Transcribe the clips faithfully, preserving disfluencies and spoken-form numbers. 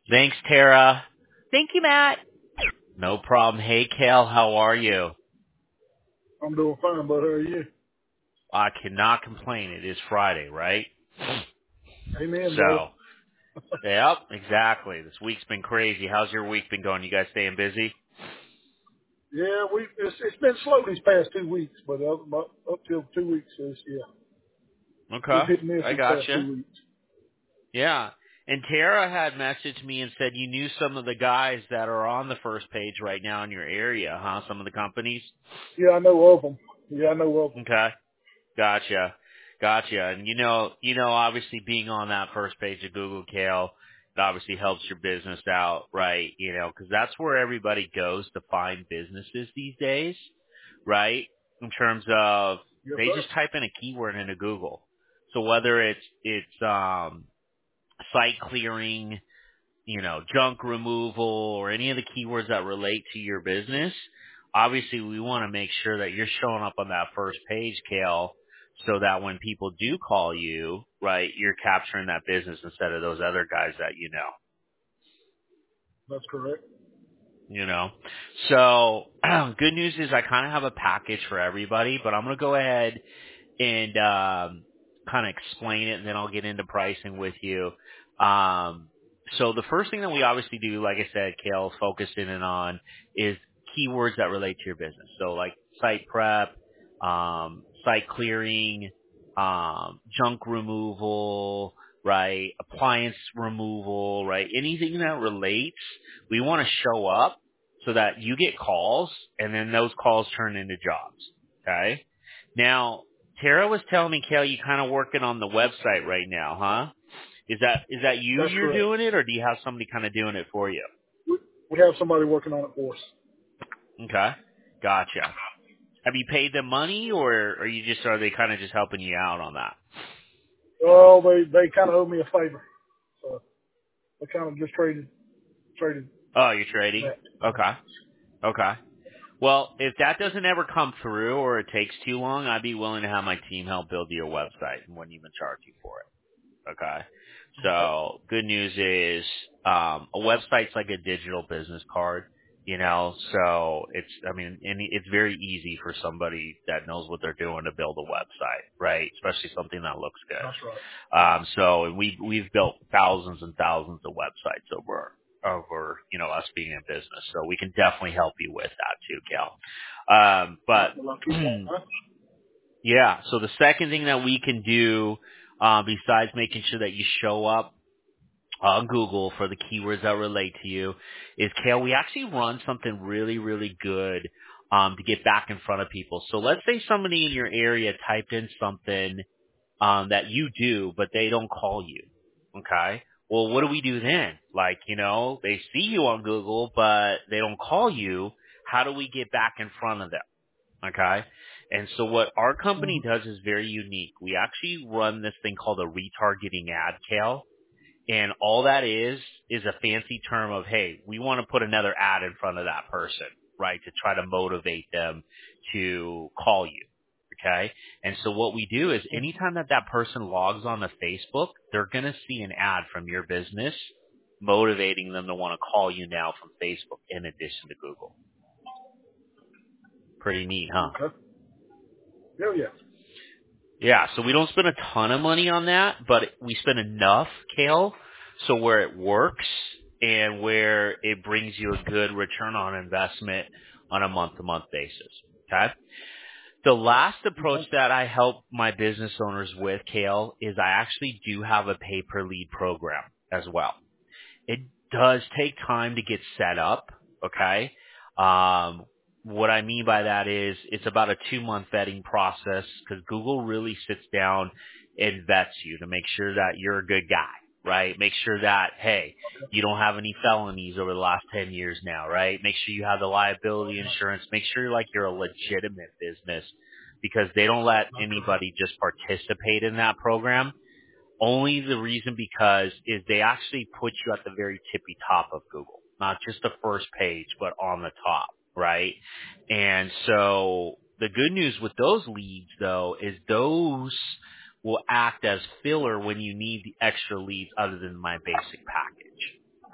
Thanks, Tara. Thank you, Matt. No problem. Hey, Kale, how are you? I'm doing fine, but how are you? I cannot complain. It is Friday, right? Amen, brother. So, yep, exactly. This week's been crazy. How's your week been going? You guys staying busy? Yeah, we it's, it's been slow these past two weeks, but up, up up till two weeks is yeah, Okay, it's hit and miss I these past gotcha. two weeks. Yeah. And Tara had messaged me and said you knew some of the guys that are on the first page right now in your area, huh? Some of the companies? Yeah, I know of them. Yeah, I know of them. Okay. Gotcha. Gotcha. And you know, you know, obviously being on that first page of Google, Kale, it obviously helps your business out, right? You know, because that's where everybody goes to find businesses these days, right? In terms of Yes, they sir. just type in a keyword into Google. So whether it's it's um, site clearing, you know, junk removal or any of the keywords that relate to your business, obviously we want to make sure that you're showing up on that first page, Kale, so that when people do call you, right, you're capturing that business instead of those other guys that you know, That's correct. you know. So good news is I kind of have a package for everybody, but I'm going to go ahead and um, kind of explain it, and then I'll get into pricing with you. Um, so the first thing that we obviously do, like I said, Kale, focus in and on is keywords that relate to your business. So like site prep, um, site clearing, um, junk removal, right, appliance removal, right, anything that relates, we want to show up so that you get calls, and then those calls turn into jobs. Okay. Now, Tara was telling me, Kale, you kind of working on the website right now, huh? Is that is that you That's you're correct. doing it, or do you have somebody kind of doing it for you? We, we have somebody working on it for us. Okay, gotcha. Have you paid them money, or are you just are they kind of just helping you out on that? Well, they they kind of owe me a favor, so they kind of just traded traded Oh, you're trading. that. Okay, okay. Well, if that doesn't ever come through, or it takes too long, I'd be willing to have my team help build you a website and wouldn't even charge you for it. Okay. Okay. So good news is um, a website's like a digital business card, you know. So it's I mean, and it's very easy for somebody that knows what they're doing to build a website, right? Especially something that looks That's good. right. Um, so we we've built thousands and thousands of websites over over you know us being in business. So we can definitely help you with that too, Cal. Um, but Well, I'll keep that. Huh? yeah, so the second thing that we can do, uh, besides making sure that you show up on Google for the keywords that relate to you, is, Kale, we actually run something really, really good um, to get back in front of people. So let's say somebody in your area typed in something um, that you do, but they don't call you. Okay? Well, what do we do then? Like, you know, they see you on Google, but they don't call you. How do we get back in front of them? Okay. And so what our company Mm-hmm. does is very unique. We actually run this thing called a retargeting ad, Kale. And all that is, is a fancy term of, hey, we want to put another ad in front of that person, right, to try to motivate them to call you. Okay. And so what we do is anytime that that person logs on to Facebook, they're going to see an ad from your business motivating them to want to call you now from Facebook in addition to Google. Pretty neat, huh? Okay. Hell yeah. Yeah, so we don't spend a ton of money on that, but we spend enough, Kale, so where it works and where it brings you a good return on investment on a month-to-month basis. Okay? The last approach Okay. that I help my business owners with, Kale, is I actually do have a pay-per-lead program as well. It does take time to get set up, okay? Um, what I mean by that is it's about a two-month vetting process because Google really sits down and vets you to make sure that you're a good guy, right? Make sure that, hey, you don't have any felonies over the last ten years now, right? Make sure you have the liability insurance. Make sure like you're a legitimate business because they don't let That's correct. anybody just participate in that program. Only the reason because is they actually put you at the very tippy top of Google, not just the first page, but on the top, right? And so the good news with those leads though is those will act as filler when you need the extra leads other than my basic package.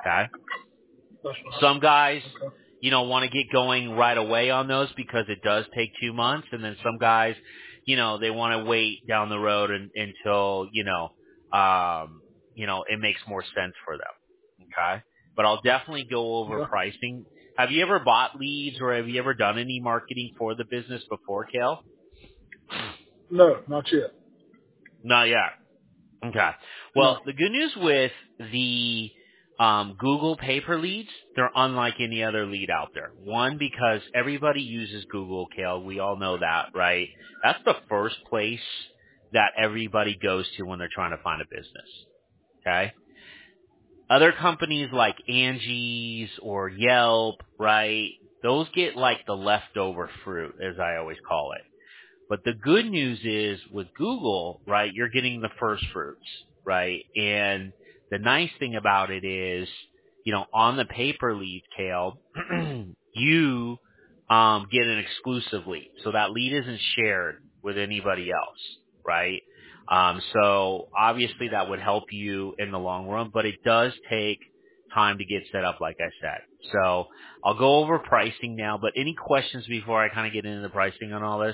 Okay. That's right. Some guys, Okay. you know, want to get going right away on those because it does take two months. And then some guys, you know, they want to wait down the road and, until, you know, um, you know, it makes more sense for them. Okay. But I'll definitely go over Okay. pricing. Have you ever bought leads or have you ever done any marketing for the business before, Kale? No, not yet. Not yet. Okay. No. Well, the good news with the um, Google paper leads, they're unlike any other lead out there. One, because everybody uses Google, Kale. We all know that, right? That's the first place that everybody goes to when they're trying to find a business. Okay? Other companies like Angie's or Yelp, right? Those get like the leftover fruit, as I always call it. But the good news is with Google, right, you're getting the first fruits, right? And the nice thing about it is, you know, on the paper lead, Kale, you um, get an exclusive lead. So that lead isn't shared with anybody else, right? Um, so obviously that would help you in the long run, but it does take time to get set up, like I said. So I'll go over pricing now, but any questions before I kind of get into the pricing on all this?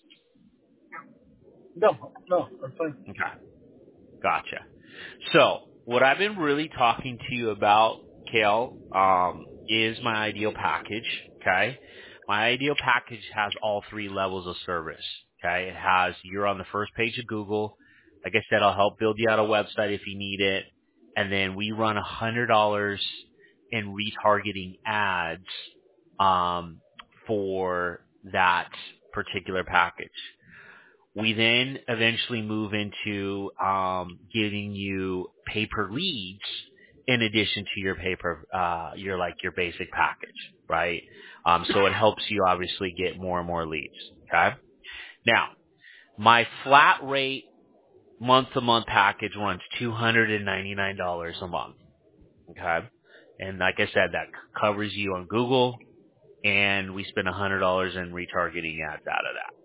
No, no. I'm saying, Okay. Gotcha. So what I've been really talking to you about, Kale, um, is my ideal package. Okay. My ideal package has all three levels of service. Okay. It has, you're on the first page of Google. Like I said, I'll help build you out a website if you need it. And then we run a hundred dollars in retargeting ads, um, for that particular package. We then eventually move into um, giving you paper leads in addition to your paper, uh, your like your basic package, right? Um, so it helps you obviously get more and more leads. Okay. Now, my flat rate month to month package runs two hundred and ninety nine dollars a month. Okay, and like I said, that c- covers you on Google, and we spend a hundred dollars in retargeting ads out of that.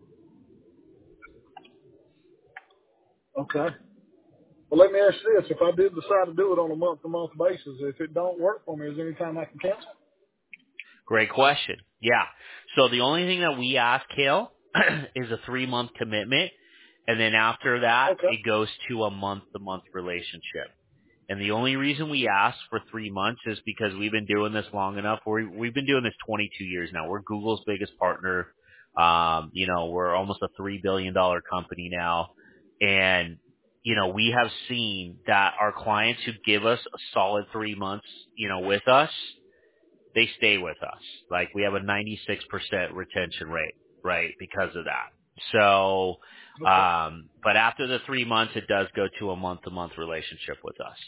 okay. Well, let me ask you this. If I did decide to do it on a month-to-month basis, if it don't work for me, is there any time I can cancel? Great question. Yeah. So the only thing that we ask, Kale, is a three month commitment. And then after that, Okay. it goes to a month to month relationship. And the only reason we ask for three months is because we've been doing this long enough. We're, we've been doing this twenty-two years now. We're Google's biggest partner. Um, you know, we're almost a three billion dollars company now. And, you know, we have seen that our clients who give us a solid three months, you know, with us, they stay with us. Like we have a ninety-six percent retention rate, right? Because of that. So, Okay. um, but after the three months, it does go to a month to month relationship with us.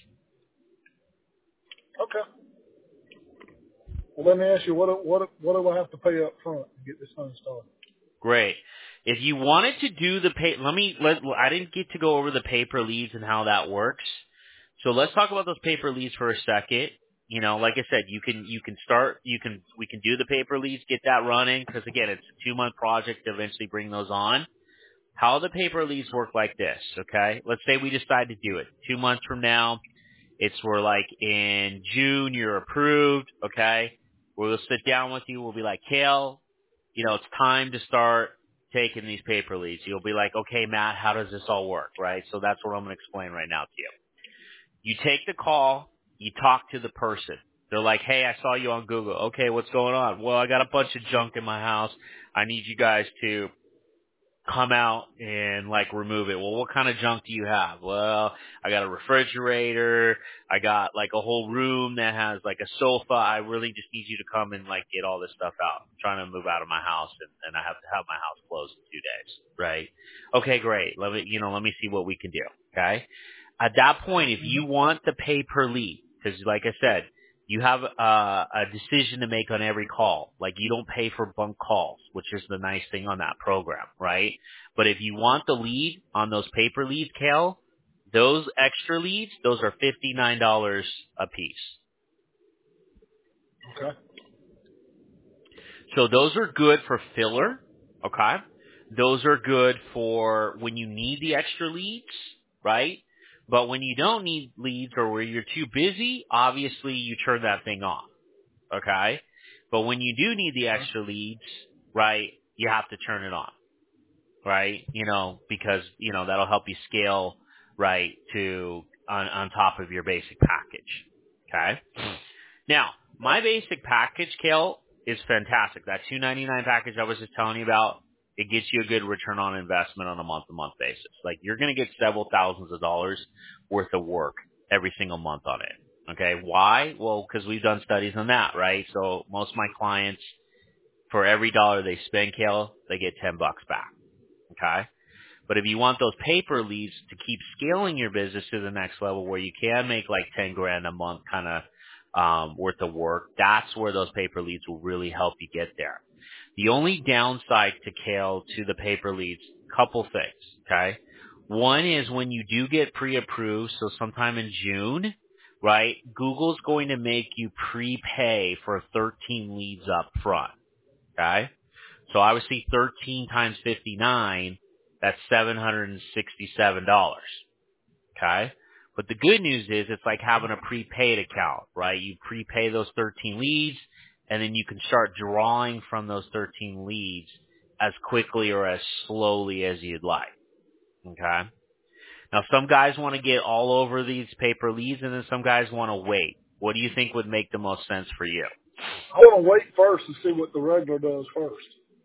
Okay. Well, let me ask you, what do- what do- what do I have to pay up front to get this thing started? Great. If you wanted to do the pay, let me, let, I didn't get to go over the paper leads and how that works. So let's talk about those paper leads for a second. You know, like I said, you can, you can start, you can, we can do the paper leads, get that running, because again, it's a two month project to eventually bring those on. How the paper leads work like this, okay? Let's say we decide to do it. Two months from now, it's we're like in June, you're approved, okay? We'll sit down with you. We'll be like, Kale, you know, it's time to start taking these paper leads. You'll be like, okay, Matt, how does this all work, right? So that's what I'm going to explain right now to you. You take the call, you talk to the person. They're like, hey, I saw you on Google. Okay, what's going on? Well, I got a bunch of junk in my house. I need you guys to come out and like remove it. Well, what kind of junk do you have? Well, I got a refrigerator. I got like a whole room that has like a sofa. I really just need you to come and like get all this stuff out. I'm trying to move out of my house and, and I have to have my house closed in two days. Right? Okay, great. Let me, you know, let me see what we can do. Okay. At that point, if you want the pay per lead, because like I said, you have uh, a decision to make on every call. Like you don't pay for bunk calls, which is the nice thing on that program, right? But if you want the lead on those paper leads, Cal, those extra leads, those are fifty-nine dollars a piece. Okay. So those are good for filler, okay? Those are good for when you need the extra leads, right? But when you don't need leads or where you're too busy, obviously you turn that thing off. Okay? But when you do need the extra leads, right, you have to turn it on. Right? You know, because, you know, that'll help you scale, right, to on, on top of your basic package. Okay? Now, my basic package, Kale, is fantastic. That two ninety-nine package I was just telling you about, it gets you a good return on investment on a month-to-month basis. Like, you're going to get several thousands of dollars worth of work every single month on it. Okay? Why? Well, because we've done studies on that, right? So most of my clients, for every dollar they spend, Kale, they get ten bucks back. Okay? But if you want those paper leads to keep scaling your business to the next level where you can make like ten grand a month kind of um, worth of work, that's where those paper leads will really help you get there. The only downside to Kale to the paper leads, couple things, okay? One is when you do get pre-approved, so sometime in June, right, Google's going to make you prepay for thirteen leads up front, okay? So obviously thirteen times fifty-nine, that's seven hundred sixty-seven dollars, okay? But the good news is it's like having a prepaid account, right? You prepay those thirteen leads, and then you can start drawing from those thirteen leads as quickly or as slowly as you'd like, okay? Now, some guys want to get all over these paper leads, and then some guys want to wait. What do you think would make the most sense for you? I want to wait first and see what the regular does first.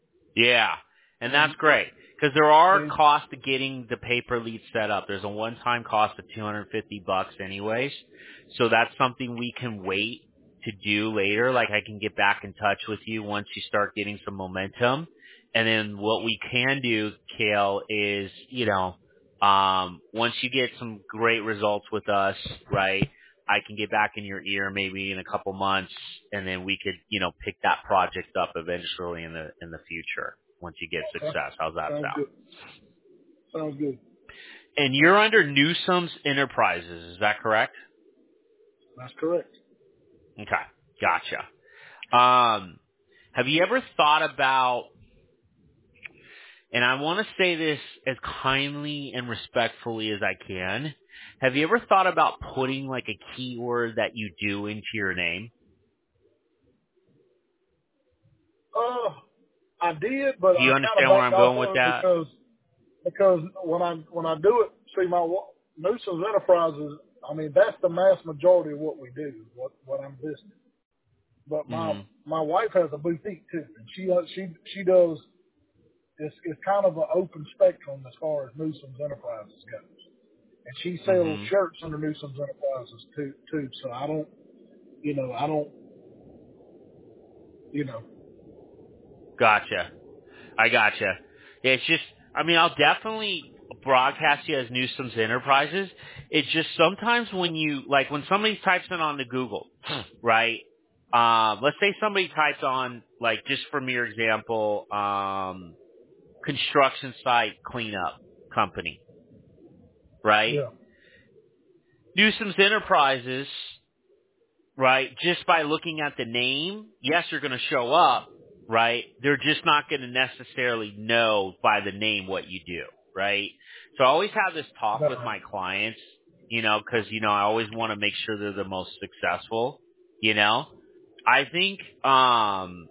Yeah, and that's great. Because there are costs to getting the paper lead set up. There's a one-time cost of two hundred fifty bucks anyways. So that's something we can wait to do later. Like I can get back in touch with you once you start getting some momentum. And then what we can do, Kale, is, you know, um, once you get some great results with us, right, I can get back in your ear maybe in a couple months, and then we could, you know, pick that project up eventually in the in the future. Once you get success. How's that Sounds sound? good. Sounds good. And you're under Newsome's Enterprises, is that correct? That's correct. Okay, gotcha. Um, have you ever thought about, and I want to say this as kindly and respectfully as I can, have you ever thought about putting like a keyword that you do into your name? Uh, I did, but Do you I kind of understand where backed I'm off going with of it that? because because when I when I do it, see my Newsome's Enterprises. I mean, that's the mass majority of what we do. What what I'm business. But my Mm-hmm. my wife has a boutique too, and she she she does. It's it's kind of an open spectrum as far as Newsome's Enterprises goes, and she sells Mm-hmm. shirts under Newsome's Enterprises too too. So I don't, you know, I don't, you know. Gotcha. I gotcha. Yeah, it's just, I mean, I'll definitely broadcast you as Newsome's Enterprises. It's just sometimes when you, like when somebody types it onto Google, right? Um, let's say somebody types on, like just for mere example, um, construction site cleanup company, right? Yeah. Newsome's Enterprises, right? Just by looking at the name, yes, you're going to show up, right? They're just not going to necessarily know by the name what you do, right? So I always have this talk with my clients, you know, because, you know, I always want to make sure they're the most successful, you know? I think, um,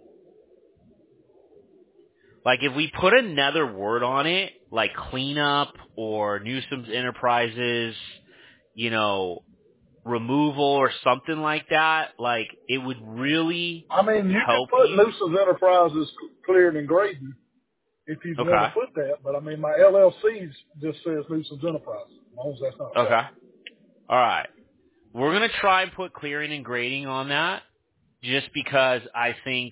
like if we put another word on it, like cleanup or Newsome's Enterprises, you know, removal or something like that, like it would really I mean, you can help put you. Newsome's Enterprises cleared and grading if you want Okay. to put that, but I mean, my L L C just says Newsome's Enterprises, as long as that's not a Okay. problem. All right. We're going to try and put clearing and grading on that just because I think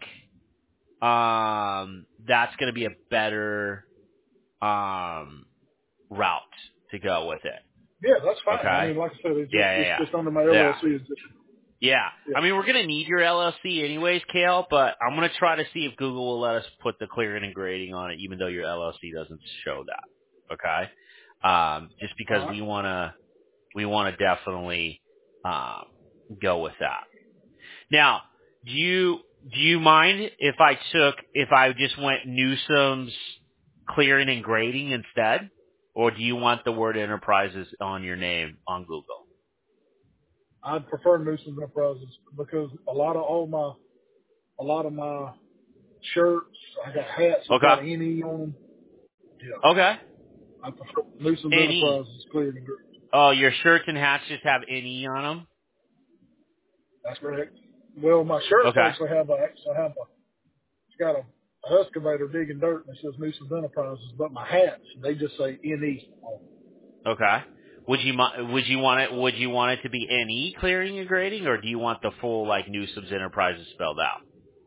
um, that's going to be a better um, route to go with it. Yeah, that's fine. I Okay? mean, like I said, it's just Yeah, yeah, it's yeah. just under my Yeah. L L C. It's just, Yeah. yeah. I mean, we're going to need your L L C anyways, Kale, but I'm going to try to see if Google will let us put the clearing and grading on it, even though your L L C doesn't show that. Okay? Um, just because All right. we want to, we want to definitely, um, go with that. Now, do you, do you mind if I took, if I just went Newsome's clearing and grading instead? Or do you want the word Enterprises on your name on Google? I'd prefer Newsome Enterprises because a lot of all my, a lot of my shirts, I got hats that Okay. got N E on them. Yeah. Okay. I prefer Newsome N E. Enterprises, cleared and green. Oh, your shirts and hats just have N E on them? That's correct. Well, my shirts Okay. actually have a, actually have a, it's got a, a excavator digging dirt and it says Newsome Enterprises, but my hats, they just say N E on them. Okay. Would you mi- would you want it would you want it to be N E clearing and grading, or do you want the full like Newsome's Enterprises spelled out?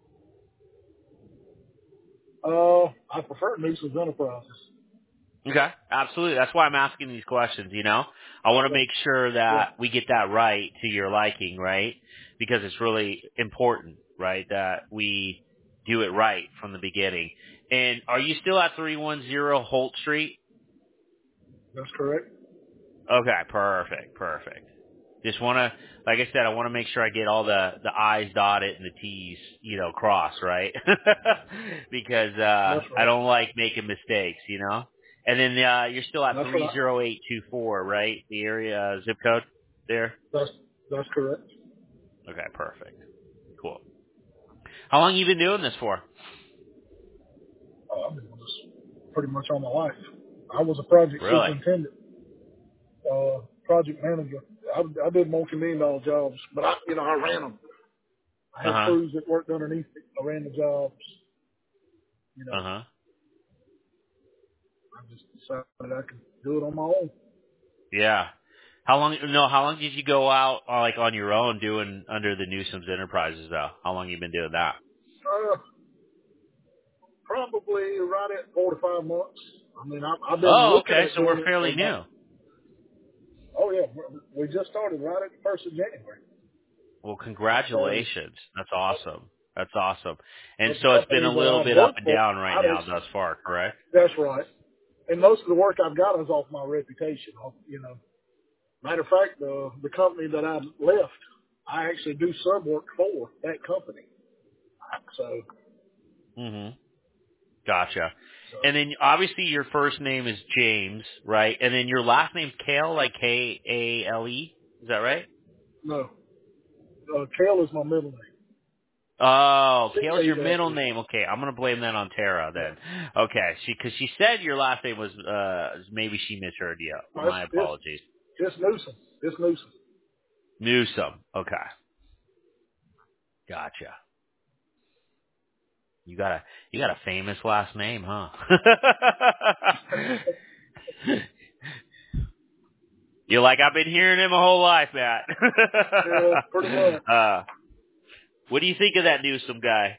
Uh, I prefer Newsome's Enterprises. Okay, absolutely. That's why I'm asking these questions, you know? I want to make sure Yeah. that we get that right to your liking, right? Because it's really important, right, that we do it right from the beginning. And are you still at three one zero Holt Street? That's correct. Okay, perfect, perfect. Just want to, like I said, I want to make sure I get all the, the I's dotted and the T's, you know, crossed, right? Because uh, That's I right. don't like making mistakes, you know? And then uh, you're still at That's three right. zero eight two four, right? The area uh, zip code there? That's, that's correct. Okay, perfect. Cool. How long you been doing this for? Uh, I've been doing this pretty much all my life. I was a project Really? superintendent, uh, project manager. I, I did multi-million dollar jobs, but I, you know, I ran them. I had Uh-huh. crews that worked underneath me. I ran the jobs. You know, Uh-huh. I just decided I could do it on my own. Yeah. How long, no, how long did you go out, uh, like, on your own doing under the Newsome's Enterprises, though? How long you been doing that? Uh, probably right at forty-five months. I mean, I, I've been Oh, looking okay, at so doing we're it for fairly about, new. oh yeah, we we just started right at the first of January. Well, So congratulations. That's awesome. That's awesome. And the so it's been company a that little I've bit up worked and for, down right I now just, thus far, correct? that's right. And most of the work I've got is off my reputation. Off, you know, matter of fact, the the company that I left, I actually do sub work for that company. So, Mm-hmm. Gotcha. so And then obviously your first name is James, right? And then your last name's Kale, like K A L E. Is that right? no, uh, Kale is my middle name. Oh, C Kale's your A L middle E. name. Okay, I'm gonna blame that on Tara Yeah, then. Okay, she because she said your last name was uh maybe she misheard you. no, it's My it's apologies. it's Newsom. It's Newsom. Newsome. Okay, gotcha. You got a you got a famous last name, huh? You're like, I've been hearing it my whole life, Matt. Yeah, pretty much. uh, what do you think of that Newsome guy?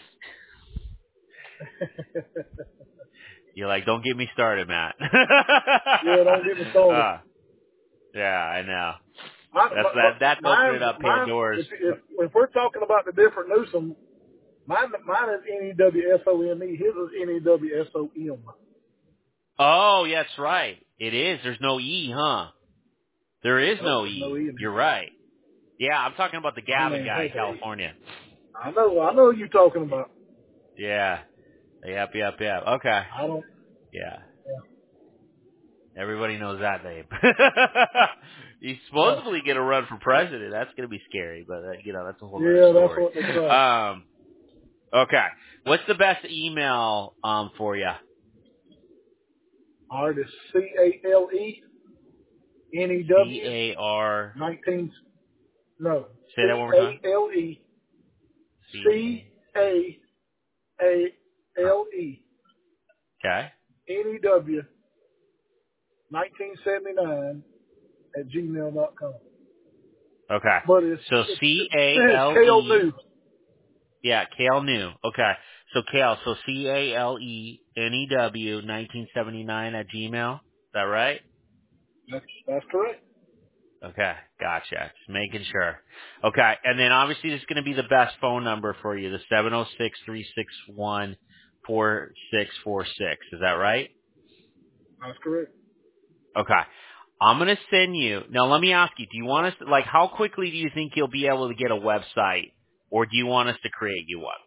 You're like, don't get me started, Matt. Yeah, don't get me started. uh, yeah, I know. My, That's my, that. That's my, opening mine, up mine. Pandora's. If, if if we're talking about the different Newsom, mine mine is N E W S O M E. His is N E W S O M. Oh, yeah, that's right. It is. There's no E, huh? There is Nope, no there's no E. E in You're it. right. Yeah, I'm talking about the I Gavin mean, guy hey, in hey, California. I know, I know what you're talking about. Yeah. Yep, yep, yep. Okay. I don't. Yeah. Yeah, Everybody knows that name. He's yeah, supposedly going to run for president. That's going to be scary, but uh, you know that's a whole other yeah. That's story. what they say. Um, okay, what's the best email um for you? All right, it's C A L E N E C W A R. nineteen. No, Say that C one more time. A L E C C A A A. L E Okay. N E W nineteen seventy nine at gmail dot com. Okay. But it's So it's, C A it's L Kale E. New. Yeah, Kale New. Okay. So Kale. So C A L E N E W nineteen seventy nine at Gmail. Is that right? That's that's correct. Okay, gotcha. Just making sure. Okay, and then obviously this is going to be the best phone number for you, the seven oh six, three six one, four six four six. Is that right? That's correct. Okay. I'm going to send you, now let me ask you, do you want us, to, like how quickly do you think you'll be able to get a website, or do you want us to create you one?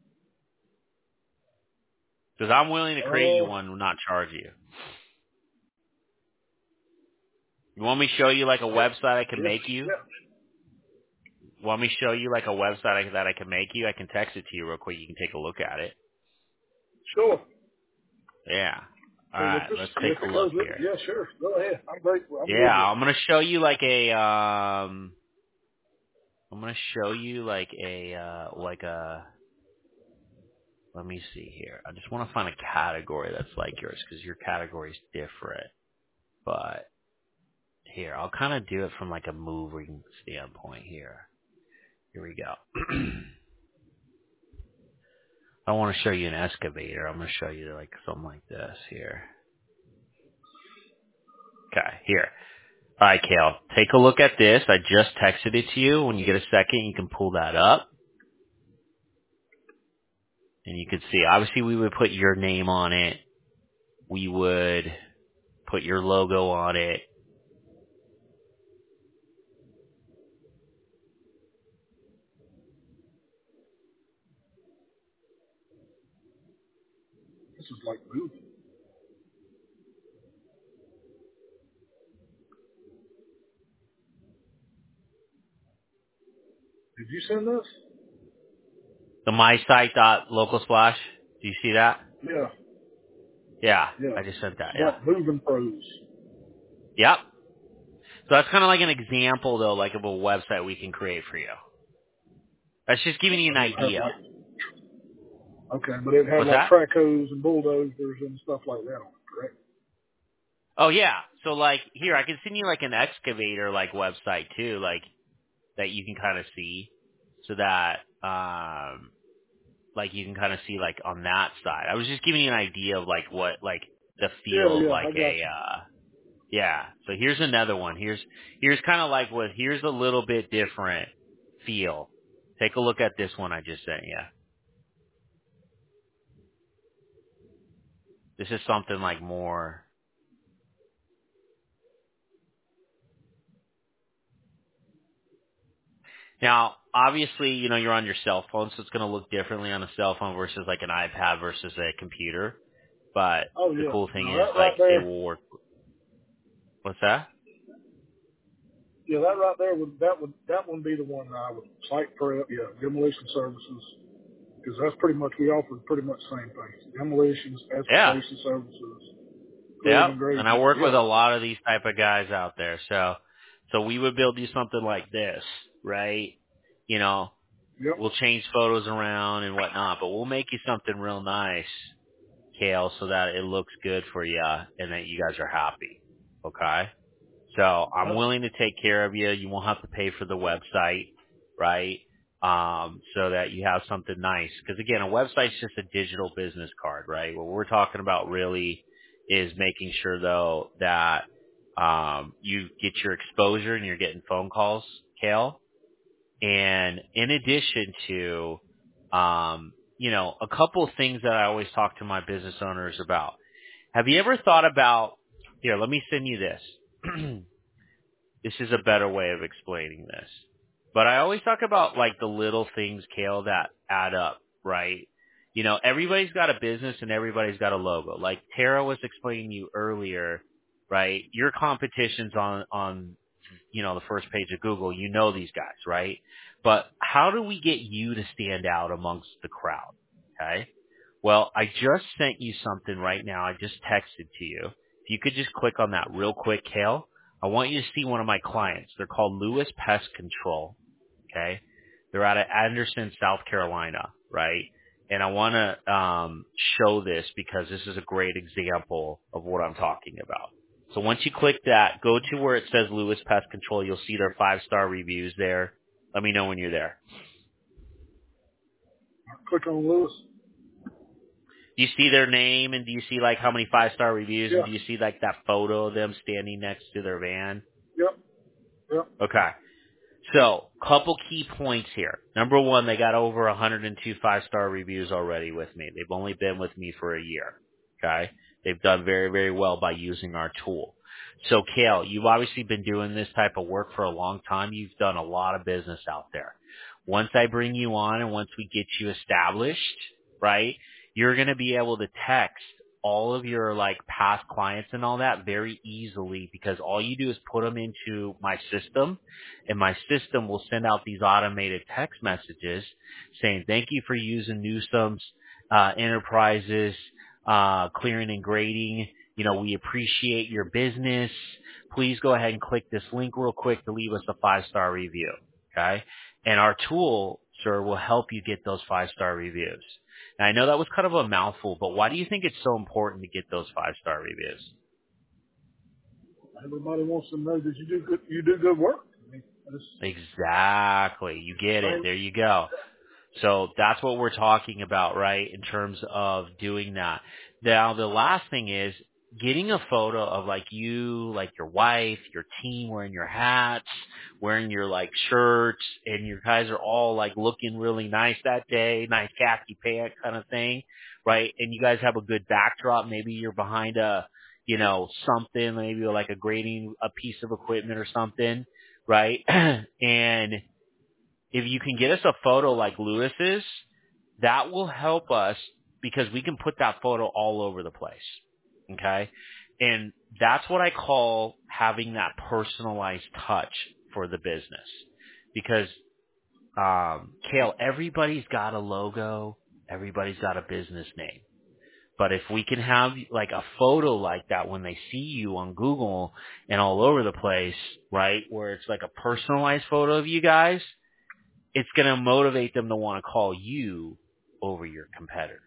Because I'm willing to create you Uh, one and not charge you. You want me to show you like a Yeah. website I can Yes. make you? Yeah. Want me to show you like a website I, that I can make you? I can text it to you real quick. You can take a look at it. Sure. Yeah. All And if, right. this, Let's take if a it look goes with it, here. yeah, sure. Go ahead. I'm great. I'm Yeah, good with it. I'm gonna show you like a um. I'm gonna show you like a uh like a. Let me see here. I just want to find a category that's like yours because your category is different. But here, I'll kind of do it from like a moving standpoint here. Here we go. I want to show you an excavator. I'm going to show you like something like this here. Okay, here. All right, Kale, take a look at this. I just texted it to you. When you get a second, you can pull that up. And you can see, obviously, we would put your name on it. We would put your logo on it. This is like moving. Did you send this? The mysite.localsplash. Do you see that? Yeah. Yeah, Yeah. I just sent that, It's yeah. like moving pros. Yep. So that's kind of like an example, though, like of a website we can create for you. That's just giving you an But it have idea. like, okay, but it had What's like that? track hose and bulldozers and stuff like that on it, correct? Oh, yeah. So, like, here, I can send you, like, an excavator, like, website, too, like, that you can kind of see. So that, um, like, you can kind of see, like, on that side. I was just giving you an idea of, like, what, like, the Yeah, feel of, yeah, like, I got a, you. uh, yeah. So here's another one. Here's, here's kind of like what, here's a little bit different feel. Take a look at this one I just sent you. This is something like more. Now, obviously, you know, you're on your cell phone, so it's going to look differently on a cell phone versus like an iPad versus a computer. But Oh the yeah. cool thing No, is, that like, right it there. will work. What's that? Yeah, that right there would that would that would be the one that I would site prep. Yeah, demolition services, because that's pretty much we offer pretty much the same things: demolitions, Yeah. excavation services, grading Yep. and And I grading. work with Yeah. a lot of these type of guys out there. So, so we would build you something like this, right? You know, Yep. we'll change photos around and whatnot, but we'll make you something real nice, Kale, so that it looks good for you and that you guys are happy. Okay? So I'm Right. willing to take care of you. You won't have to pay for the website, right? Um, so that you have something nice. Because again, a website's just a digital business card, right? What we're talking about really is making sure though that um, you get your exposure and you're getting phone calls, Kale. And in addition to, um, you know, a couple of things that I always talk to my business owners about. Have you ever thought about? Here, let me send you this. This is a better way of explaining this. But I always talk about like the little things, Kale, that add up, right? You know, everybody's got a business and everybody's got a logo. Like Tara was explaining to you earlier, right? Your competition's on, on, you know, the first page of Google. You know these guys, right? But how do we get you to stand out amongst the crowd? Okay. Well, I just sent you something right now. I just texted to you. If you could just click on that real quick, Kale. I want you to see one of my clients. They're called Lewis Pest Control. Okay. They're out of Anderson, South Carolina, right? And I want to um, show this because this is a great example of what I'm talking about. So once you click that, go to where it says Lewis Pest Control. You'll see their five-star reviews there. Let me know when you're there. Click on Lewis. Do you see their name and do you see like how many five-star reviews and Yeah. do you see like that photo of them standing next to their van? Yep. Yep. Okay. So, couple key points here. Number one, they got over one hundred two five-star reviews already with me. They've only been with me for a year. Okay? They've done very, very well by using our tool. So, Kale, you've obviously been doing this type of work for a long time. You've done a lot of business out there. Once I bring you on and once we get you established, right, you're going to be able to text all of your like past clients and all that very easily because all you do is put them into my system, and my system will send out these automated text messages saying, thank you for using Newsome's uh, Enterprises, uh, clearing and grading. You know, we appreciate your business. Please go ahead and click this link real quick to leave us a five-star review. Okay. And our tool, sir, will help you get those five-star reviews. And I know that was kind of a mouthful, but why do you think it's so important to get those five-star reviews? Everybody wants to know that you do good, you do good work. I mean, Exactly. You get it. There you go. So that's what we're talking about, right, in terms of doing that. Now, the last thing is getting a photo of like you, like your wife, your team wearing your hats, wearing your like shirts, and you guys are all like looking really nice that day, nice khaki pant kind of thing, right? And you guys have a good backdrop. Maybe you're behind a, you know, something, maybe like a grading, a piece of equipment or something, right? And if you can get us a photo like Lewis's, that will help us because we can put that photo all over the place. Okay? And that's what I call having that personalized touch for the business. Because, um, Cale, everybody's got a logo. Everybody's got a business name. But if we can have like a photo like that when they see you on Google and all over the place, right, where it's like a personalized photo of you guys, it's going to motivate them to want to call you over your competitor.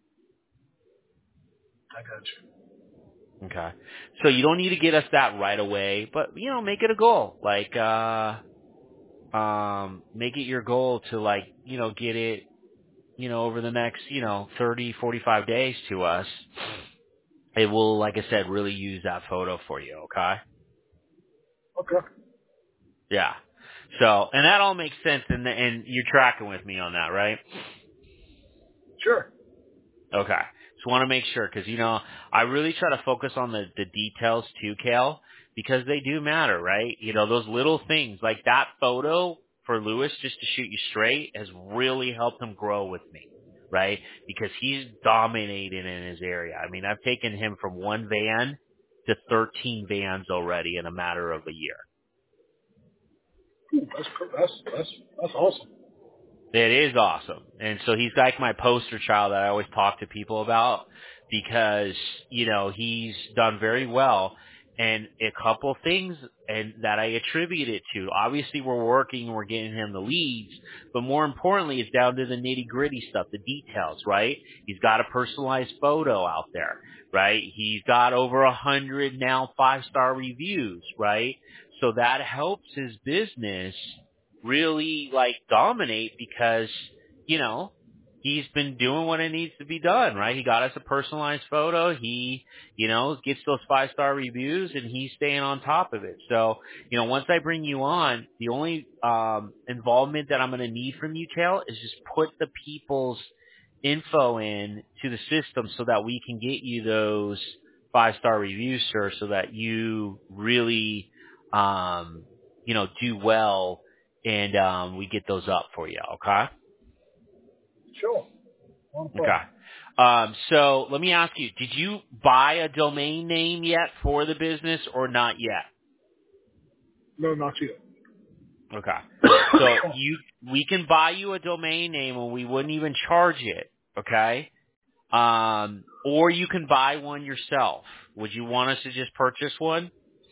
I got you. Okay. So you don't need to get us that right away, but, you know, make it a goal. Like, uh, um, make it your goal to like, you know, get it, you know, over the next, you know, thirty, forty-five days to us. It will, like I said, really use that photo for you. Okay. Okay. Yeah. So, and that all makes sense, and and you're tracking with me on that, right? Sure. Okay. Just want to make sure, because, you know, I really try to focus on the, the details too, Cale, because they do matter, right? You know, those little things, like that photo for Lewis, just to shoot you straight, has really helped him grow with me, right? Because he's dominated in his area. I mean, I've taken him from one van to thirteen vans already in a matter of a year. Ooh, that's, that's, that's, that's awesome. It is awesome. And so he's like my poster child that I always talk to people about because, you know, he's done very well. And a couple things and that I attribute it to. Obviously, we're working, we're getting him the leads, but more importantly, it's down to the nitty-gritty stuff, the details, right? He's got a personalized photo out there, right? He's got over a hundred now five-star reviews, right? So that helps his business really like dominate because, you know, he's been doing what it needs to be done, right? He got us a personalized photo. He, you know, gets those five-star reviews, and he's staying on top of it. So, you know, once I bring you on, the only um, involvement that I'm going to need from you, Cale, is just put the people's info in to the system so that we can get you those five-star reviews, sir, so that you really, um, you know, do well, and um, we get those up for you, okay? Sure. No problem. Okay. Um, so let me ask you, did you buy a domain name yet for the business or not yet? No, not yet. Okay. So you, we can buy you a domain name and we wouldn't even charge it, okay? Um, or you can buy one yourself. Would you want us to just purchase one?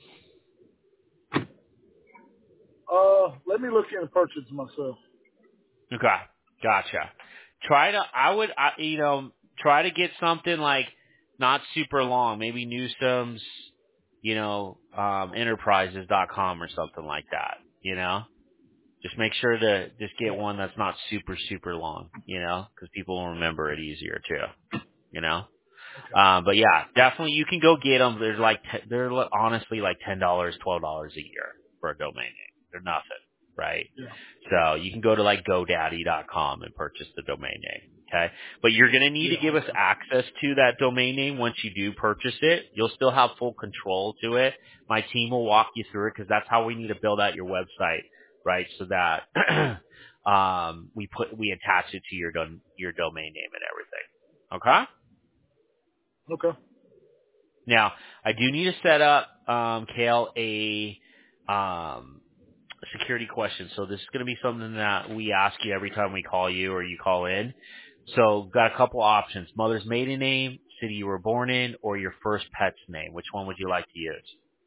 Uh, let me look in and purchase myself. Okay. Gotcha. Try to, I would, I, you know, try to get something like not super long, maybe Newsome's, you know, um, enterprises dot com or something like that, you know? Just make sure to just get one that's not super, super long, you know, because people will remember it easier too, you know? Okay. Um, but yeah, definitely you can go get them. There's like, t- they're li- honestly like ten dollars, twelve dollars a year for a domain name. They're nothing, right? Yeah. So you can go to like GoDaddy dot com and purchase the domain name. Okay. But you're going to need Yeah, to give us okay. access to that domain name once you do purchase it. You'll still have full control to it. My team will walk you through it because that's how we need to build out your website, right? So that, um, we put, we attach it to your, don- your domain name and everything. Okay. Okay. Now, I do need to set up, um, Kale, a um, security question. So this is going to be something that we ask you every time we call you or you call in. So got a couple options: mother's maiden name, city you were born in, or your first pet's name. Which one would you like to use?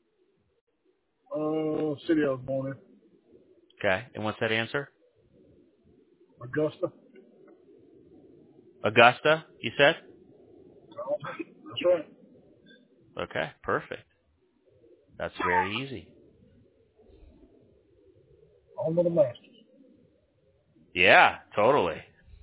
Uh, city I was born in, Okay, and what's that answer? Augusta. Augusta, you said? Oh, that's right. Okay, perfect. That's very easy. On with the Masters. Yeah, totally.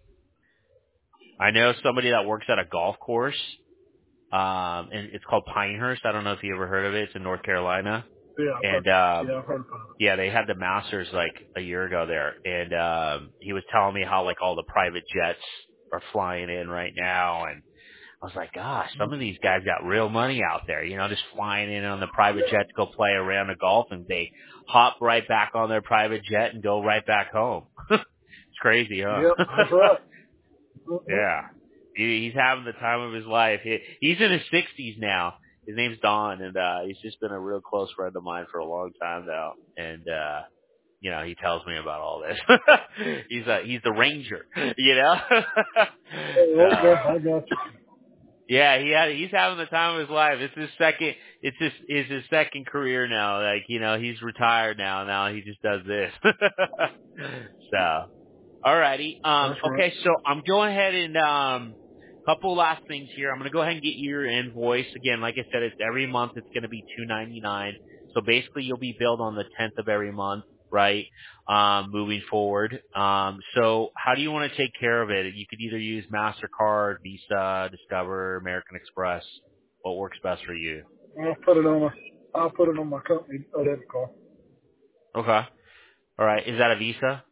I know somebody that works at a golf course, um, and it's called Pinehurst. I don't know if you ever heard of it. It's in North Carolina. Yeah, I've heard, And, um, yeah, I've heard about yeah, they had the Masters like a year ago there. And, um, he was telling me how like all the private jets are flying in right now. And I was like, gosh, some of these guys got real money out there, you know, just flying in on the private jet to go play a round of golf, and they hop right back on their private jet and go right back home. It's crazy, it. huh? Yep, that's right. Mhm. Yeah. He, he's having the time of his life. He, he's in his sixties now. His name's Don, and uh he's just been a real close friend of mine for a long time now. And uh you know, he tells me about all this. he's a he's the ranger, you know. Oh, so okay, I got you. yeah, he had he's having the time of his life. It's his second it's his is his second career now. Like, you know, he's retired now. Now he just does this. so alrighty. Um, That's right. okay, so I'm going ahead and um, couple last things here. I'm going to go ahead and get your invoice again. Like I said, it's every month. It's going to be two ninety-nine. So basically, you'll be billed on the tenth of every month, right? Um, moving forward. Um, so how do you want to take care of it? You could either use Mastercard, Visa, Discover, American Express. What works best for you? I'll put it on a, I'll put it on my company uh, debit card. Okay. All right. Is that a Visa?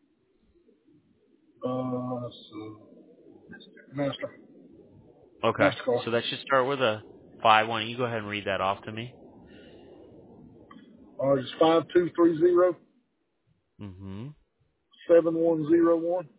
Uh, so, Master, Okay. Mastercard. So that should start with a five. Why don't you go ahead and read that off to me? Uh, it's five two three zero Mm-hmm. seven one zero one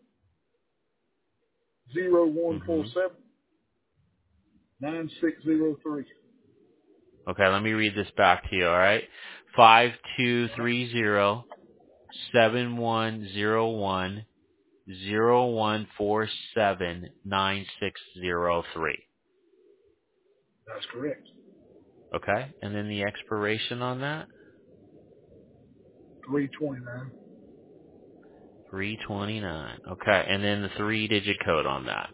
zero one four Mm-hmm. seven nine six zero three. Okay, let me read this back to you, all right? Five two three zero seven one zero one zero one four seven nine six zero three. That's correct. Okay, and then the expiration on that? three twenty-nine three twenty-nine. Okay, and then the three-digit code on that.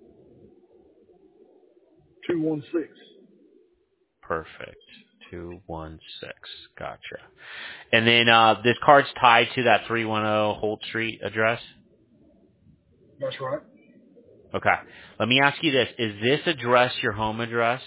two one six. Perfect. two one six. Gotcha. And then uh, this card's tied to that three one zero Holt Street address? That's right. Okay. Let me ask you this. Is this address your home address?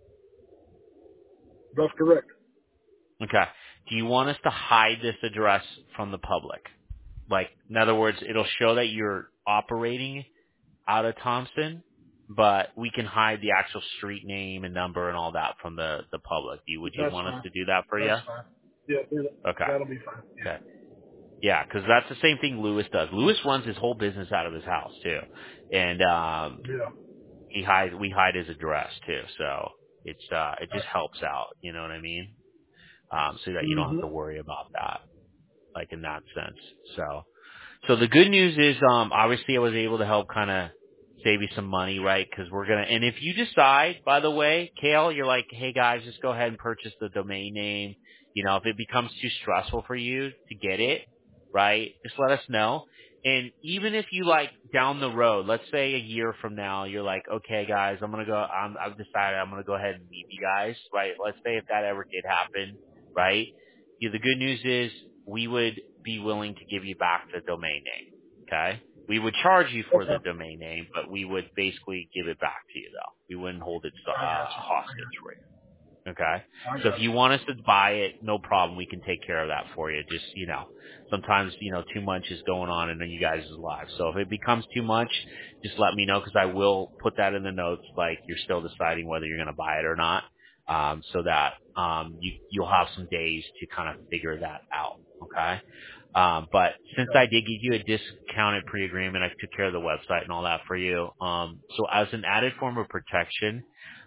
That's correct. Okay. Do you want us to hide this address from the public? Like, in other words, it'll show that you're operating out of Thompson, but we can hide the actual street name and number and all that from the, the public. Do you, would you That's want us fine. to do that for you? That's fine. Yeah, do that. Okay. That'll be fine. Okay. Yeah, because that's the same thing Lewis does. Lewis runs his whole business out of his house too, and um, Yeah. Yeah. he hides we hide his address too. So it's uh, it just That's helps out. You know what I mean? Um, so that you don't have mm-hmm. to worry about that, like in that sense. So, so the good news is, um, obviously I was able to help kind of save you some money, right? Because we're gonna, and if you decide, by the way, Kale, you're like, hey guys, just go ahead and purchase the domain name. You know, if it becomes too stressful for you to get it, right? Just let us know. And even if you like down the road, let's say a year from now, you're like, okay, guys, I'm gonna go. I'm, I've decided I'm gonna go ahead and leave you guys, right? Let's say if that ever did happen, right? Yeah, the good news is we would be willing to give you back the domain name. Okay, we would charge you for the Okay. domain name, but we would basically give it back to you, though. We wouldn't hold it uh, I got you. I hostage got for you. Okay. you. I So if got you want us to buy it, no problem. We can take care of that for you. Just, you know, sometimes, you know, too much is going on in you guys' lives. So if it becomes too much, just let me know because I will put that in the notes like you're still deciding whether you're going to buy it or not. Um, so that, um, you, you'll have some days to kind of figure that out. Okay. Um, but since you. I did give you a discounted pre-agreement, I took care of the website and all that for you. Um, so as an added form of protection,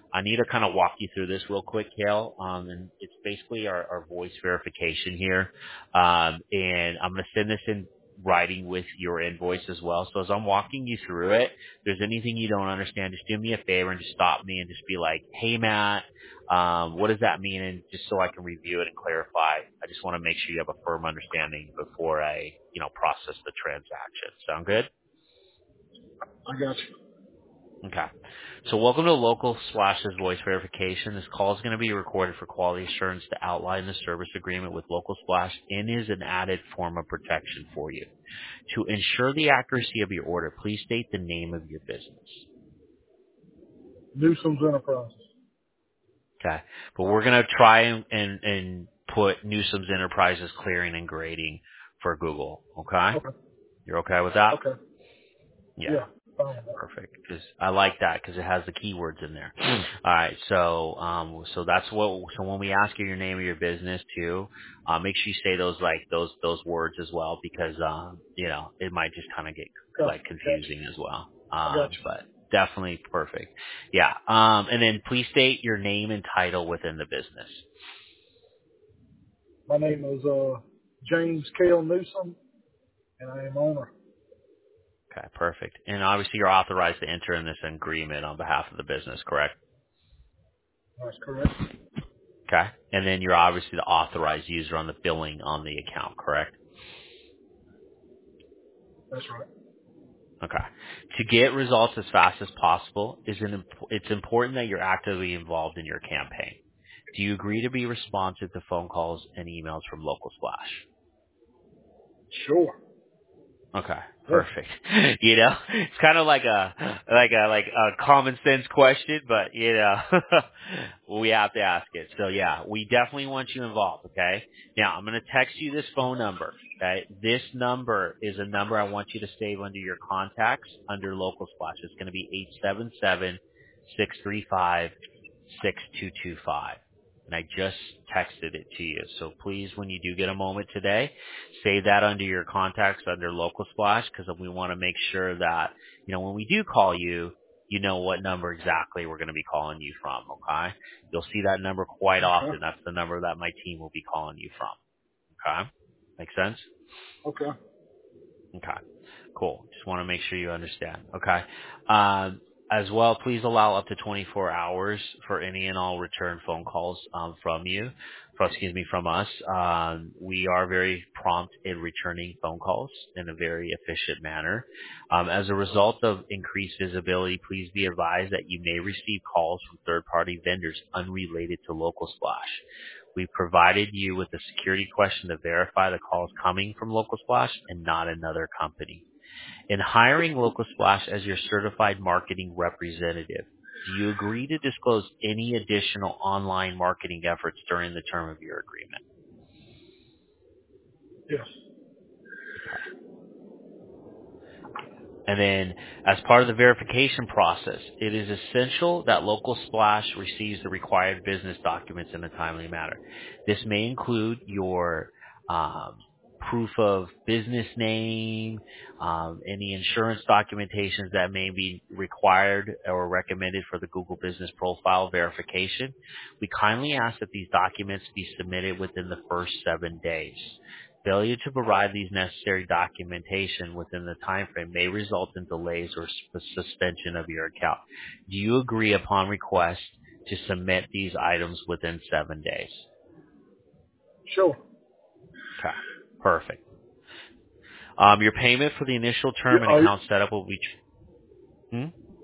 I need to kind of walk you through this real quick, Kale. Um, and it's basically our, our voice verification here. Um, and I'm going to send this in writing with your invoice as well. So as I'm walking you through it, if there's anything you don't understand, just do me a favor and just stop me and just be like, hey, Matt, um, what does that mean? And just so I can review it and clarify, I just want to make sure you have a firm understanding before I, you know, process the transaction. Sound good? I got you. Okay. So welcome to Local Splash's voice verification. This call is going to be recorded for quality assurance to outline the service agreement with Local Splash and is an added form of protection for you. To ensure the accuracy of your order, please state the name of your business. Newsom's Enterprises. Okay. But we're going to try and, and, and put Newsom's Enterprises Clearing and Grading for Google. Okay? Okay. You're okay with that? Okay. Yeah. Yeah. Fine with that. Perfect. Because I like that because it has the keywords in there. All right. So, um, so that's what. So when we ask you your name of your business too, uh, make sure you say those like those those words as well because um, you know it might just kind of get Okay. like Gotcha. confusing as well. I got Um, you. but definitely perfect. Yeah. Um, and then please state your name and title within the business. My name is uh, James Cale Newsom, and I am owner. Okay. Perfect. And obviously you're authorized to enter in this agreement on behalf of the business, correct? That's correct. Okay. And then you're obviously the authorized user on the billing on the account, correct? That's right. Okay. To get results as fast as possible, is an imp- it's important that you're actively involved in your campaign. Do you agree to be responsive to phone calls and emails from Local Splash? Sure. Okay, Yeah. perfect. You know, it's kind of like a like a like a common sense question, but you know, we have to ask it. So yeah, we definitely want you involved. Okay. Now I'm going to text you this phone number. Okay, this number is a number I want you to save under your contacts under Local Splash. It's going to be eight seven seven six three five six two two five. And I just texted it to you. So please, when you do get a moment today, save that under your contacts under Local Splash because we want to make sure that, you know, when we do call you, you know what number exactly we're going to be calling you from, okay? You'll see that number quite Okay. often. That's the number that my team will be calling you from, okay? Make sense? Okay. Okay. Cool. Just want to make sure you understand. Okay. Um, as well, please allow up to twenty-four hours for any and all return phone calls um, from you, from, excuse me, from us. Um, we are very prompt in returning phone calls in a very efficient manner. Um, as a result of increased visibility, please be advised that you may receive calls from third-party vendors unrelated to Local Splash. We've provided you with a security question to verify the calls coming from Local Splash and not another company. In hiring Local Splash as your certified marketing representative, do you agree to disclose any additional online marketing efforts during the term of your agreement? Yes. And then, as part of the verification process, it is essential that Local Splash receives the required business documents in a timely manner. This may include your um, proof of business name, um, any insurance documentations that may be required or recommended for the Google Business Profile verification. We kindly ask that these documents be submitted within the first seven days. Failure to provide these necessary documentation within the time frame may result in delays or s- suspension of your account. Do you agree upon request to submit these items within seven days? Sure. Okay, perfect. Um, your payment for the initial Yeah, term and are you, account setup will be. Hmm?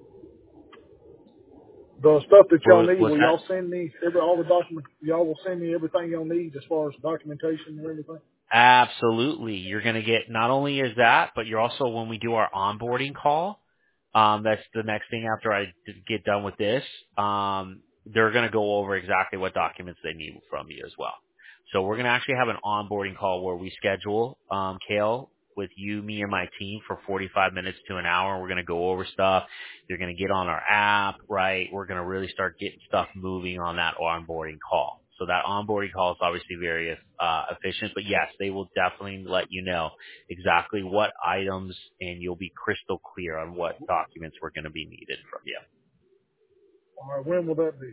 the stuff that y'all What, need, what's will that? y'all send me every, all the document? Y'all will send me everything y'all need as far as documentation and everything? Absolutely. You're going to get, not only is that, but you're also, when we do our onboarding call, um, that's the next thing after I d- get done with this, um, they're going to go over exactly what documents they need from you as well. So we're going to actually have an onboarding call where we schedule, um, Kale, with you, me, and my team for forty-five minutes to an hour. We're going to go over stuff. You're going to get on our app, right? We're going to really start getting stuff moving on that onboarding call. So that onboarding call is obviously very uh, efficient, but yes, they will definitely let you know exactly what items, and you'll be crystal clear on what documents were going to be needed from you. All right, when will that be?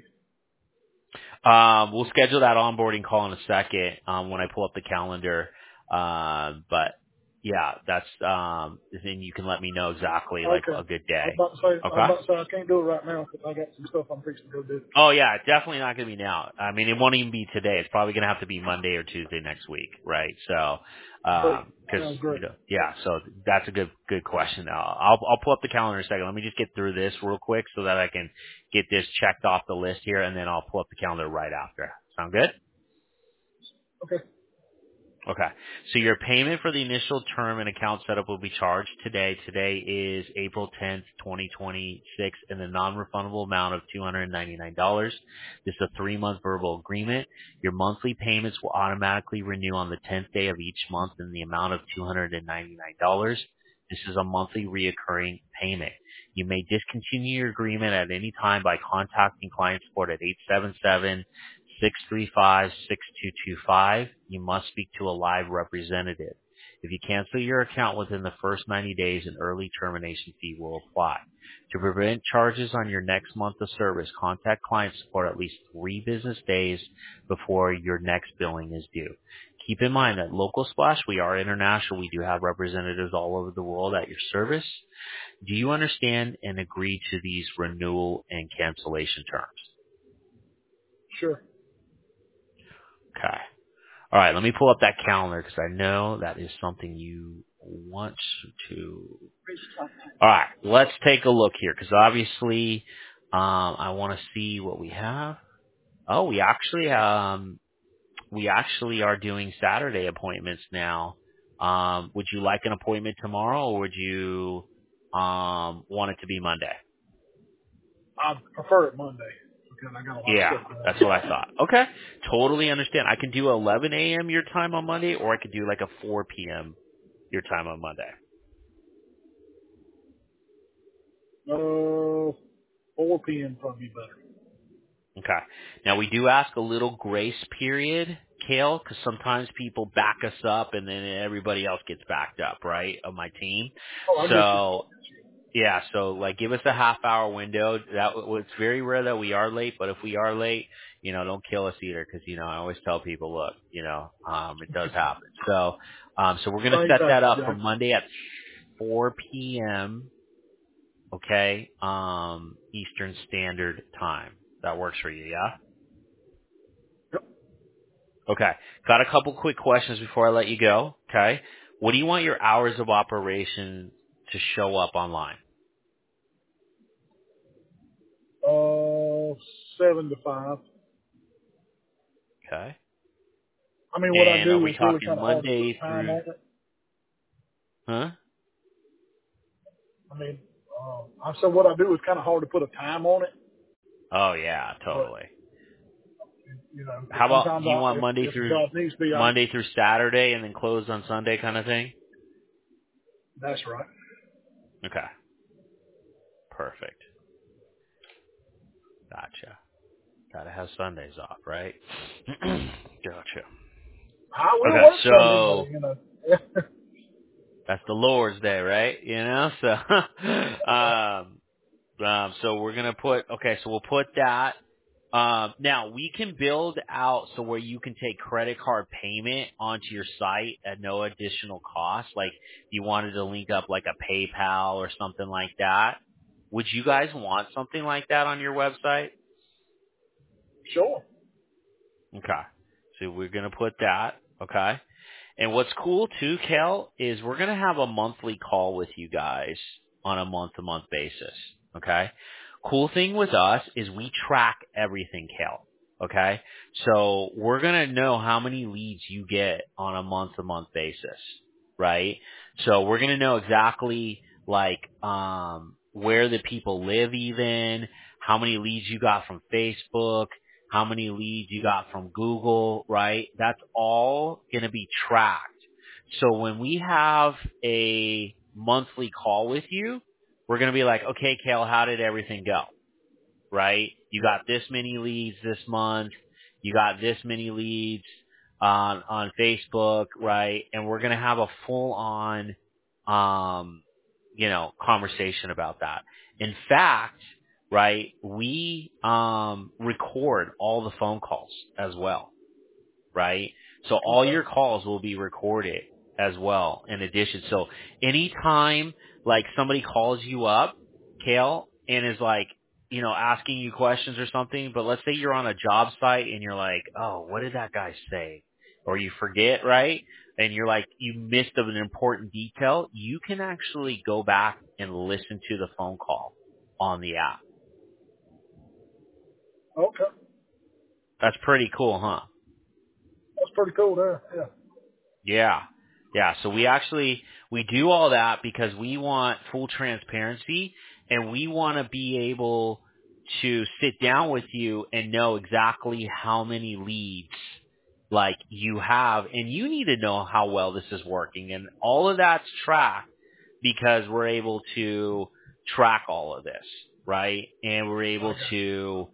Um, we'll schedule that onboarding call in a second um, when I pull up the calendar. Uh, but yeah, that's um, then you can let me know exactly like Okay. a good I was day. about to say, I was Okay. about to say I can't do it right now because I got some stuff I'm fixing to go do. Oh yeah, it's definitely not going to be now. I mean, it won't even be today. It's probably going to have to be Monday or Tuesday next week, right? So, Great. because Sounds you great. know, yeah. So that's a good good question. Now, I'll I'll pull up the calendar in a second. Let me just get through this real quick so that I can get this checked off the list here, and then I'll pull up the calendar right after. Sound good? Okay. Okay. So your payment for the initial term and account setup will be charged today. Today is April tenth, twenty twenty-six, and the non-refundable amount of two hundred ninety-nine dollars. This is a three-month verbal agreement. Your monthly payments will automatically renew on the tenth day of each month in the amount of two hundred ninety-nine dollars. This is a monthly reoccurring payment. You may discontinue your agreement at any time by contacting client support at eight seven seven, six three five, six two two five. You must speak to a live representative. If you cancel your account within the first ninety days, an early termination fee will apply. To prevent charges on your next month of service, contact client support at least three business days before your next billing is due. Keep in mind that Local Splash, we are international. We do have representatives all over the world at your service. Do you understand and agree to these renewal and cancellation terms? Sure. Okay. All right, let me pull up that calendar because I know that is something you want to. All right, let's take a look here because obviously um, I want to see what we have. Oh, we actually um, we actually are doing Saturday appointments now. Um, would you like an appointment tomorrow, or would you um, want it to be Monday? I prefer it Monday because I got a lot of Yeah, stuff going that's on. what I thought. Okay, totally understand. I can do eleven a.m. your time on Monday, or I could do like a four p.m. your time on Monday. Uh, four p.m. probably better. Okay. Now we do ask a little grace period, Kale, because sometimes people back us up and then everybody else gets backed up, right, of my team. Oh, I get you. So yeah, so like give us a half hour window. That it's very rare that we are late, but if we are late, you know, don't kill us either, because you know I always tell people, look, you know, um, it does happen. So, um, so we're gonna Things set that happen, up for Jack. Monday at four p.m. Okay, um, Eastern Standard Time. That works for you, yeah? Yep. Okay. Got a couple quick questions before I let you go. Okay. What do you want your hours of operation to show up online? Uh, seven to five. Okay. I mean, what I And are do we is really talking kind of hard to put Monday time through, on it. huh? I mean, uh, I said what I do is kind of hard to put a time on it, Oh yeah, but totally. you know, How about, sometimes do you I, want if Monday if the through, job needs to be, I Monday through Saturday and then closed on Sunday kind of thing? that's right. Okay. Perfect. Gotcha. Gotta have Sundays off, right? Gotcha. I will Okay. work Sunday, So, but you know, that's the Lord's Day, right? You know, so, um, Um, so we're gonna put okay. So we'll put that. Um, now we can build out so where you can take credit card payment onto your site at no additional cost. Like if you wanted to link up like a PayPal or something like that. Would you guys want something like that on your website? sure. Okay. So we're gonna put that. Okay. And what's cool too, Kel, is we're gonna have a monthly call with you guys on a month to month basis. Okay. Cool thing with us is we track everything, Kel. Okay. So we're gonna know how many leads you get on a month to month basis. Right? So we're gonna know exactly like um where the people live even, how many leads you got from Facebook, how many leads you got from Google, right? That's all going to be tracked. So when we have a monthly call with you, we're going to be like, okay, Kale, how did everything go? Right? You got this many leads this month. You got this many leads on, on Facebook, right? And we're going to have a full on, um, you know, conversation about that. In fact, right, we um, record all the phone calls as well, right? So all Okay. your calls will be recorded as well in addition. So anytime like somebody calls you up, Kale, and is like, you know, asking you questions or something, but let's say you're on a job site and you're like, oh, what did that guy say? Or you forget, right? And you're like, you missed an important detail. You can actually go back and listen to the phone call on the app. Okay. That's pretty cool, huh? That's pretty cool there. Yeah. Yeah. Yeah. So we actually, we do all that because we want full transparency and we want to be able to sit down with you and know exactly how many leads like you have, and you need to know how well this is working, and all of that's tracked because we're able to track all of this, right? And we're able Okay. to,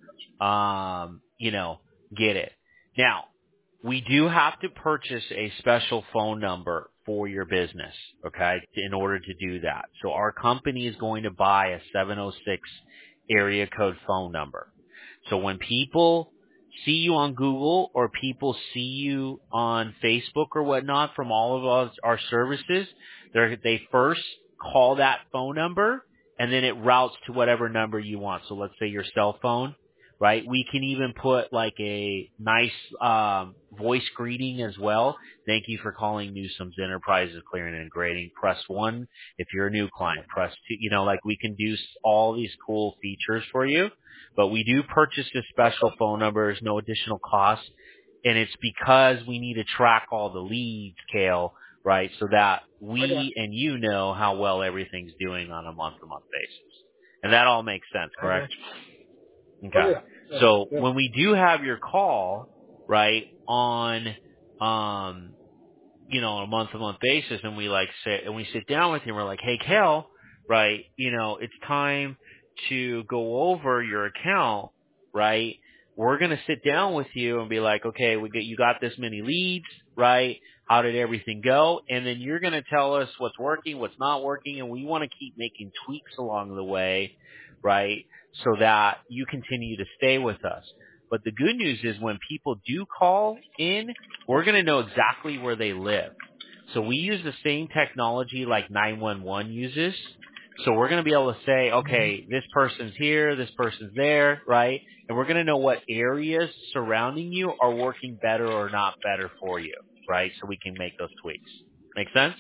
um, you know, get it. Now, we do have to purchase a special phone number for your business, okay, in order to do that. So our company is going to buy a seven oh six area code phone number. So when people see you on Google or people see you on Facebook or whatnot from all of us, our services, they're, they first call that phone number and then it routes to whatever number you want. So let's say your cell phone, right? We can even put like a nice um, voice greeting as well. Thank you for calling Newsome's Enterprises Clearing and Grading. Press one if you're a new client. Press two. You know, like we can do all these cool features for you. But we do purchase this special phone number. There's no additional cost. And it's because we need to track all the leads, Kale, right, so that we and you know how well everything's doing on a month-to-month basis. And that all makes sense, I got correct? you. Oh Okay. yeah. Yeah. So Yeah. when we do have your call, right, on, um, you know, on a month-to-month basis, and we like sit and we sit down with you, and we're like, hey, Cal, right, you know, it's time to go over your account, right? We're gonna sit down with you and be like, okay, we get you got this many leads, right? How did everything go? And then you're gonna tell us what's working, what's not working, and we want to keep making tweaks along the way, right? So that you continue to stay with us. But the good news is when people do call in, we're going to know exactly where they live. So we use the same technology like nine one one uses. So we're going to be able to say, okay, this person's here, this person's there, right? And we're going to know what areas surrounding you are working better or not better for you, right? So we can make those tweaks. Make sense?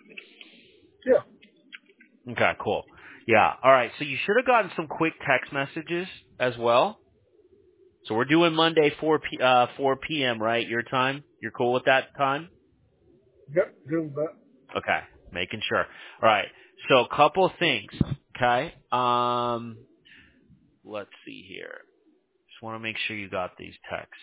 Yeah. Okay, cool. Yeah. All right. So you should have gotten some quick text messages as well. So we're doing Monday four p uh four p m right? Your time? You're cool with that time? Yep. Good with that. Okay, making sure. All right. So a couple of things. Okay. Um, let's see here. Just want to make sure you got these texts.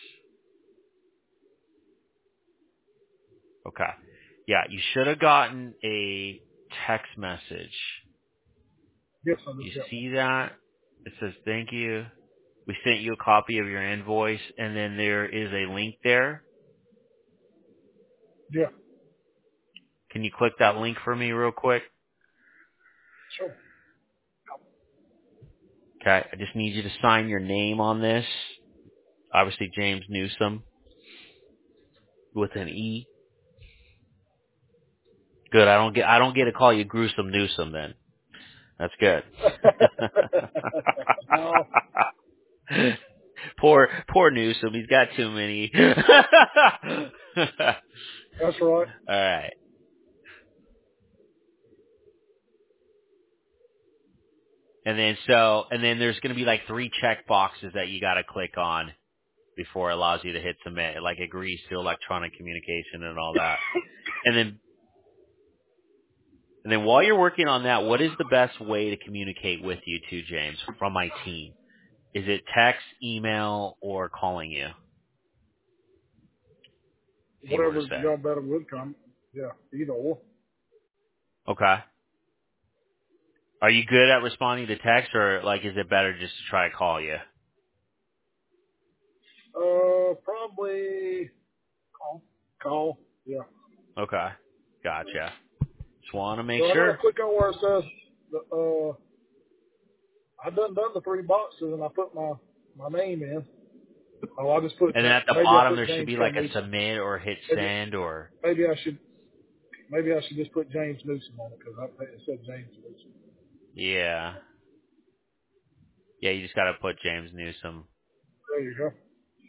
Okay. Yeah, you should have gotten a text message. Yes, I You just got one. see that? It says thank you. We sent you a copy of your invoice, and then there is a link there. Yeah. Can you click that link for me real quick? Sure. Okay, I just need you to sign your name on this. Obviously, James Newsome with an E. Good. I don't get. I don't get to call you Gruesome Newsome then. That's good. No, poor, poor Newsome. He's got too many. that's right. All right. And then so, and then there's going to be like three check boxes that you got to click on before it allows you to hit submit. It like agrees to electronic communication and all that. And then And then while you're working on that, what is the best way to communicate with you too, James, from my team? Is it text, email, or calling you? If you were to Whatever say. y'all better would come. Yeah. Either or. Okay. Are you good at responding to text, or like is it better just to try to call you? Uh, probably call. Call. Yeah. Okay. Gotcha. Just want to make So I gotta sure. click on where it says the uh I done done the three boxes and I put my my name in. Oh, I just put And then at the maybe I bottom put there should James be K. like a Newsom. submit or hit Maybe, send or maybe I should maybe I should just put James Newsom on it because I think it said James Newsom. yeah. Yeah, you just gotta put James Newsom. There you go.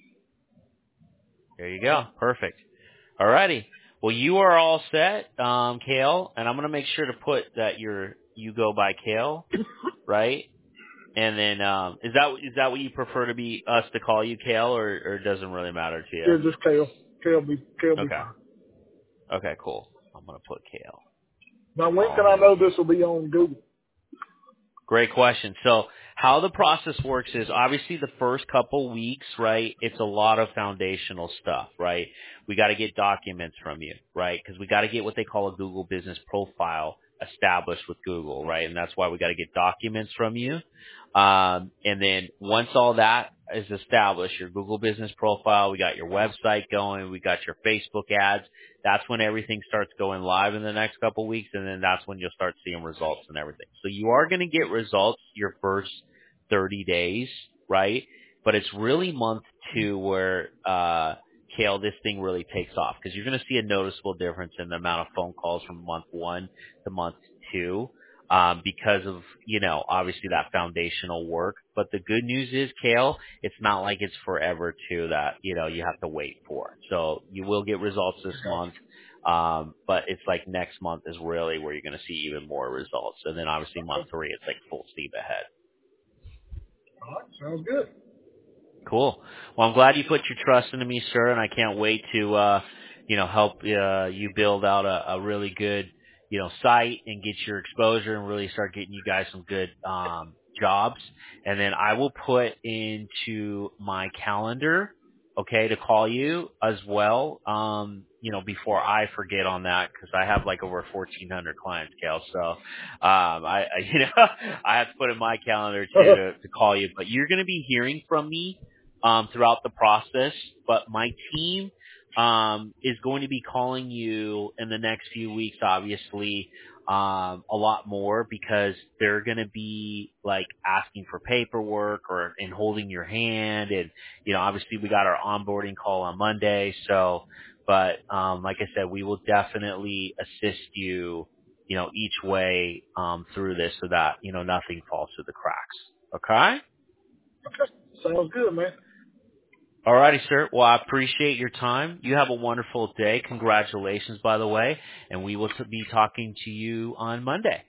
There you go. Perfect. Alrighty. Well, you are all set, um, Kale, and I'm gonna make sure to put that you're you go by Kale, right? And then, um, is that is that what you prefer to be us to call you, Kale, or or it doesn't really matter to you? Yeah, just Kale. Kale be Kale be Okay. fine. Okay. Cool. I'm gonna put Kale. Now when All can I hands. know this will be on Google? Great question. So how the process works is obviously the first couple weeks, right? It's a lot of foundational stuff, right? We got to get documents from you, right? Because we got to get what they call a Google business profile established with Google, right? And that's why we got to get documents from you. Um, and then once all that is established, your Google business profile, we got your website going, we got your Facebook ads. That's when everything starts going live in the next couple weeks, and then that's when you'll start seeing results and everything. So you are going to get results your first thirty days, right? But it's really month two where, uh, Kale, this thing really takes off because you're going to see a noticeable difference in the amount of phone calls from month one to month two. Um, because of, you know, obviously that foundational work. But the good news is, Kale, it's not like it's forever too that, you know, you have to wait for. So you will get results this month. Um, but it's like next month is really where you're going to see even more results. And then obviously month three, it's like full steam ahead. All right, sounds good. Cool. Well, I'm glad you put your trust into me, sir, and I can't wait to, uh, you know, help uh, you build out a, a really good, you know, site and get your exposure and really start getting you guys some good um, jobs. And then I will put into my calendar, okay, to call you as well, um, you know, before I forget on that because I have like over fourteen hundred clients, Cal. So, um, I, I, you know, I have to put in my calendar too to, to call you. But you're going to be hearing from me um, throughout the process, but my team um, is going to be calling you in the next few weeks, obviously, um, a lot more because they're going to be like asking for paperwork or and holding your hand, and you know, obviously, we got our onboarding call on Monday, so. But um, like I said, we will definitely assist you, you know, each way um, through this so that you know nothing falls through the cracks. Okay. Okay, sounds good, man. All righty, sir. Well, I appreciate your time. You have a wonderful day. Congratulations, by the way. And we will be talking to you on Monday.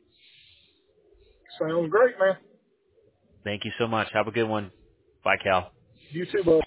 Sounds great, man. Thank you so much. Have a good one. Bye, Cal. You too, bud.